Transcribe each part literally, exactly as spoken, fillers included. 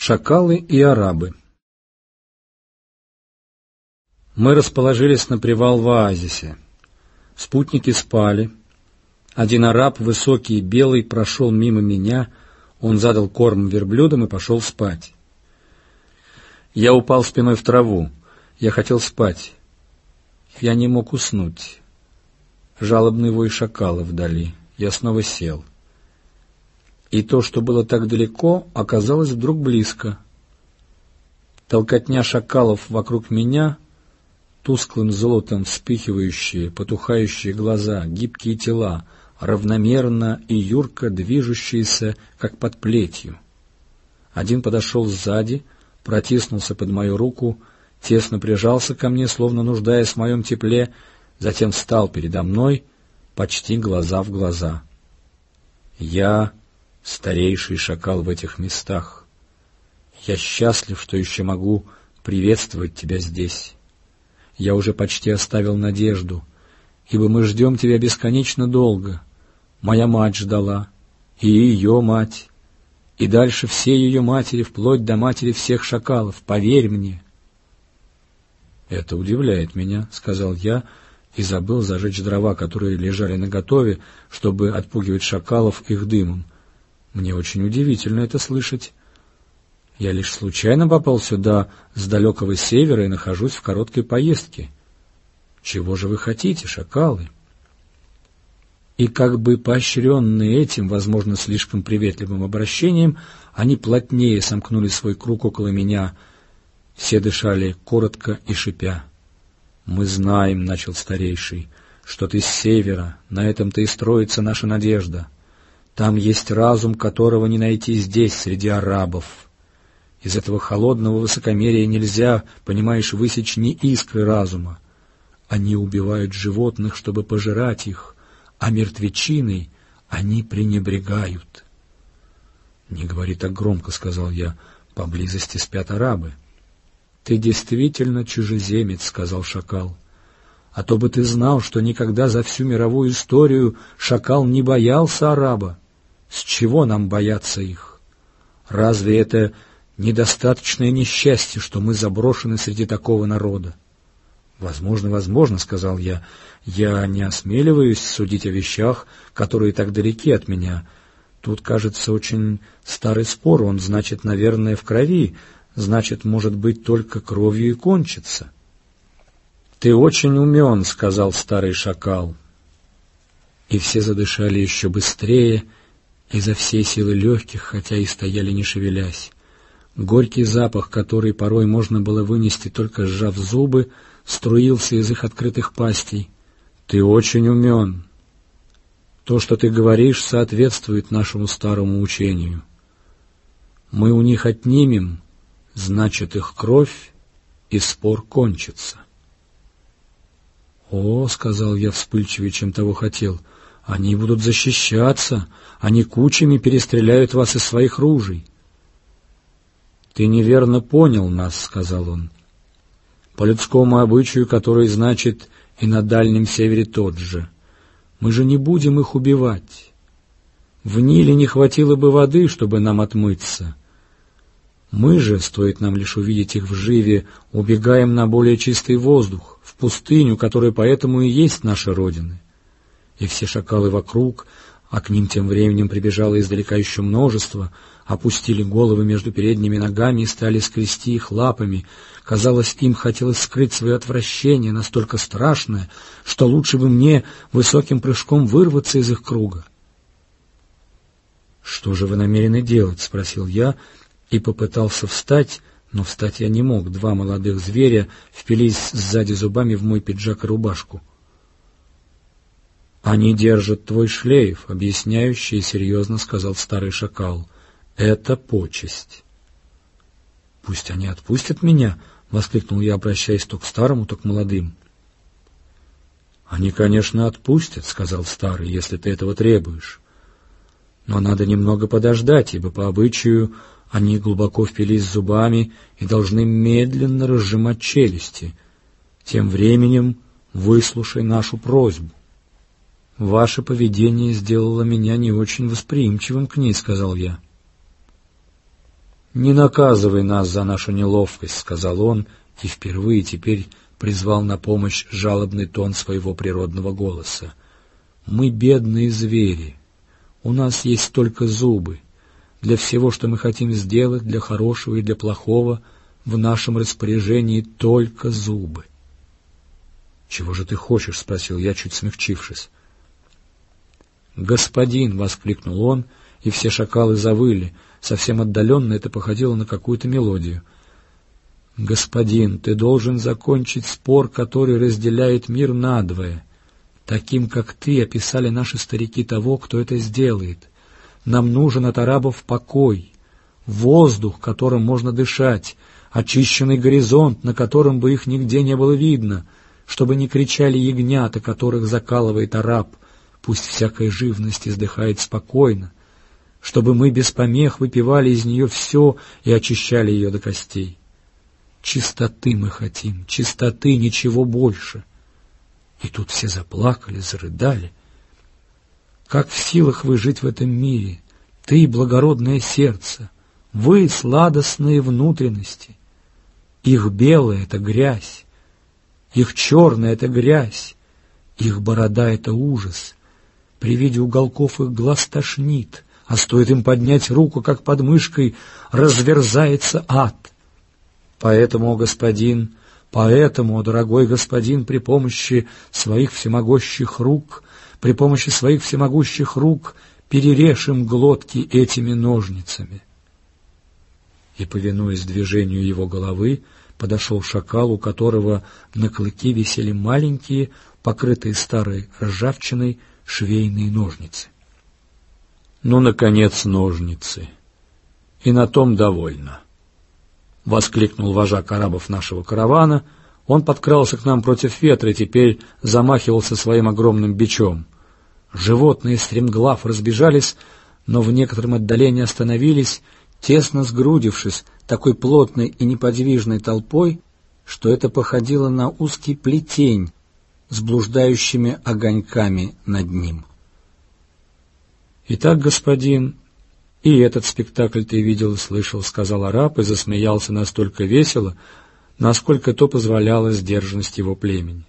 Шакалы и арабы. Мы расположились на привал в оазисе. Спутники спали. Один араб, высокий и белый, прошел мимо меня. Он задал корм верблюдам и пошел спать. Я упал спиной в траву. Я хотел спать. Я не мог уснуть. Жалобный вой шакала вдали. Я снова сел. И то, что было так далеко, оказалось вдруг близко. Толкотня шакалов вокруг меня, тусклым золотом вспыхивающие, потухающие глаза, гибкие тела, равномерно и юрко движущиеся, как под плетью. Один подошел сзади, протиснулся под мою руку, тесно прижался ко мне, словно нуждаясь в моем тепле, затем встал передо мной, почти глаза в глаза. Я старейший шакал в этих местах. Я счастлив, что еще могу приветствовать тебя здесь. Я уже почти оставил надежду, ибо мы ждем тебя бесконечно долго. Моя мать ждала, и ее мать, и дальше все ее матери, вплоть до матери всех шакалов. Поверь мне. — Это удивляет меня, — сказал я, и забыл зажечь дрова, которые лежали наготове, чтобы отпугивать шакалов их дымом. Мне очень удивительно это слышать. Я лишь случайно попал сюда с далекого севера и нахожусь в короткой поездке. Чего же вы хотите, шакалы? И как бы поощренные этим, возможно, слишком приветливым обращением, они плотнее сомкнули свой круг около меня. Все дышали коротко и шипя. «Мы знаем, — начал старейший, — что ты с севера, на этом-то и строится наша надежда. Там есть разум, которого не найти здесь, среди арабов. Из этого холодного высокомерия нельзя, понимаешь, высечь ни искры разума. Они убивают животных, чтобы пожирать их, а мертвечиной они пренебрегают». «Не говори так громко, — сказал я, — поблизости спят арабы». «Ты действительно чужеземец, — сказал шакал. А то бы ты знал, что никогда за всю мировую историю шакал не боялся араба. С чего нам бояться их? Разве это недостаточное несчастье, что мы заброшены среди такого народа?» «Возможно, возможно, — сказал я, — я не осмеливаюсь судить о вещах, которые так далеки от меня. Тут, кажется, очень старый спор, он, значит, наверное, в крови, значит, может быть, только кровью и кончится». «Ты очень умен, — сказал старый шакал». И все задышали еще быстрее, изо всей силы легких, хотя и стояли не шевелясь. Горький запах, который порой можно было вынести, только сжав зубы, струился из их открытых пастей. «Ты очень умен. То, что ты говоришь, соответствует нашему старому учению. Мы у них отнимем, значит, их кровь, и спор кончится». «О, — сказал я вспыльчивее, чем того хотел, — они будут защищаться, они кучами перестреляют вас из своих ружей». «Ты неверно понял нас, — сказал он, — по людскому обычаю, который, значит, и на Дальнем Севере тот же. Мы же не будем их убивать. В Ниле не хватило бы воды, чтобы нам отмыться. Мы же, стоит нам лишь увидеть их в живе, убегаем на более чистый воздух, в пустыню, которая поэтому и есть наша родина». И все шакалы вокруг, а к ним тем временем прибежало издалека еще множество, опустили головы между передними ногами и стали скрести их лапами. Казалось, им хотелось скрыть свое отвращение, настолько страшное, что лучше бы мне высоким прыжком вырваться из их круга. «Что же вы намерены делать?» — спросил я, и попытался встать, но встать я не мог. Два молодых зверя впились сзади зубами в мой пиджак и рубашку. «Они держат твой шлейф, — объясняюще и серьезно сказал старый шакал. — Это почесть». «Пусть они отпустят меня! — воскликнул я, обращаясь то к старому, то к молодым. «Они, конечно, отпустят, — сказал старый, — если ты этого требуешь. Но надо немного подождать, ибо по обычаю они глубоко впились зубами и должны медленно разжимать челюсти. Тем временем выслушай нашу просьбу». «Ваше поведение сделало меня не очень восприимчивым к ней, — сказал я. «Не наказывай нас за нашу неловкость», — сказал он, и впервые теперь призвал на помощь жалобный тон своего природного голоса. «Мы бедные звери. У нас есть только зубы. Для всего, что мы хотим сделать, для хорошего и для плохого, в нашем распоряжении только зубы». «Чего же ты хочешь?» — спросил я, чуть смягчившись. «Господин!» — воскликнул он, и все шакалы завыли. Совсем отдаленно это походило на какую-то мелодию. «Господин, ты должен закончить спор, который разделяет мир надвое. Таким, как ты, описали наши старики того, кто это сделает. Нам нужен от арабов покой, воздух, которым можно дышать, очищенный горизонт, на котором бы их нигде не было видно, чтобы не кричали ягнята, которых закалывает араб, пусть всякая живность издыхает спокойно, чтобы мы без помех выпивали из нее все и очищали ее до костей. Чистоты мы хотим, чистоты, ничего больше». И тут все заплакали, зарыдали. «Как в силах вы жить в этом мире? Ты, благородное сердце, вы, сладостные внутренности. Их белое — это грязь, их черное — это грязь, их борода — это ужас. При виде уголков их глаз тошнит, а стоит им поднять руку, как под мышкой, разверзается ад. Поэтому, о господин, поэтому, о дорогой господин, при помощи своих всемогущих рук, при помощи своих всемогущих рук перережь им глотки этими ножницами». И, повинуясь движению его головы, подошел шакал, у которого на клыке висели маленькие, покрытые старой ржавчиной, швейные ножницы. «Ну, наконец, ножницы! И на том довольно!» — воскликнул вожак арабов нашего каравана. Он подкрался к нам против ветра и теперь замахивался своим огромным бичом. Животные стремглав разбежались, но в некотором отдалении остановились, тесно сгрудившись такой плотной и неподвижной толпой, что это походило на узкий плетень с блуждающими огоньками над ним. «Итак, господин, и этот спектакль ты видел и слышал», — сказал араб и засмеялся настолько весело, насколько то позволяла сдержанность его племени.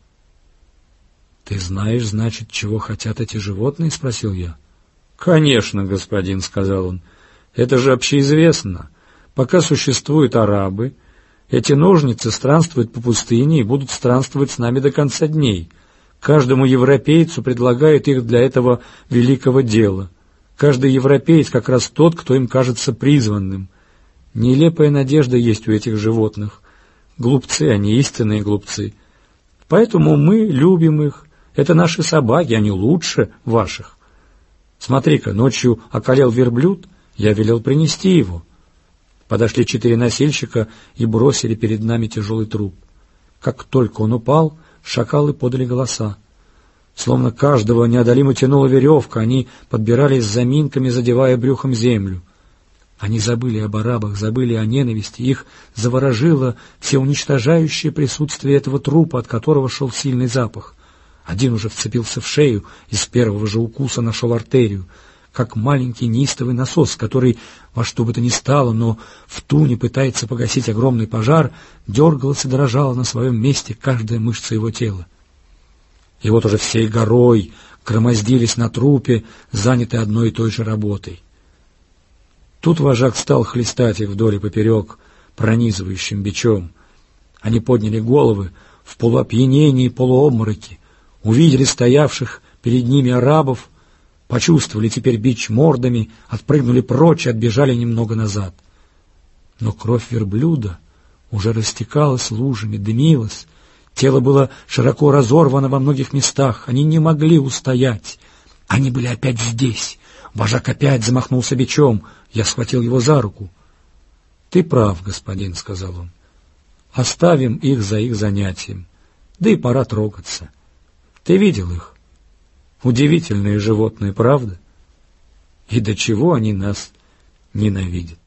«Ты знаешь, значит, чего хотят эти животные?» — спросил я. «Конечно, господин», — сказал он, — «это же общеизвестно. Пока существуют арабы, эти ножницы странствуют по пустыне и будут странствовать с нами до конца дней. Каждому европейцу предлагают их для этого великого дела. Каждый европеец как раз тот, кто им кажется призванным. Нелепая надежда есть у этих животных. Глупцы они, истинные глупцы. Поэтому мы любим их. Это наши собаки, они лучше ваших. Смотри-ка, ночью околел верблюд, я велел принести его. Подошли четыре носильщика и бросили перед нами тяжелый труп. Как только он упал, шакалы подали голоса. Словно каждого неодолимо тянула веревка, они подбирались с заминками, задевая брюхом землю. Они забыли об арабах, забыли о ненависти, их заворожило всеуничтожающее присутствие этого трупа, от которого шел сильный запах. Один уже вцепился в шею и с первого же укуса нашел артерию, как маленький неистовый насос, который во что бы то ни стало, но в туне пытается погасить огромный пожар, дергалась и дрожала на своем месте каждая мышца его тела. И вот уже всей горой громоздились на трупе, заняты одной и той же работой. Тут вожак стал хлестать их вдоль и поперек пронизывающим бичом. Они подняли головы в полуопьянении и полуобмороке, увидели стоявших перед ними арабов, почувствовали теперь бич мордами, отпрыгнули прочь и отбежали немного назад. Но кровь верблюда уже растекалась лужами, дымилась, тело было широко разорвано во многих местах, они не могли устоять. Они были опять здесь. Вожак опять замахнулся бичом, я схватил его за руку. — Ты прав, господин, — сказал он. — Оставим их за их занятием, да и пора трогаться. Ты видел их? Удивительные животные, правда? И до чего они нас ненавидят.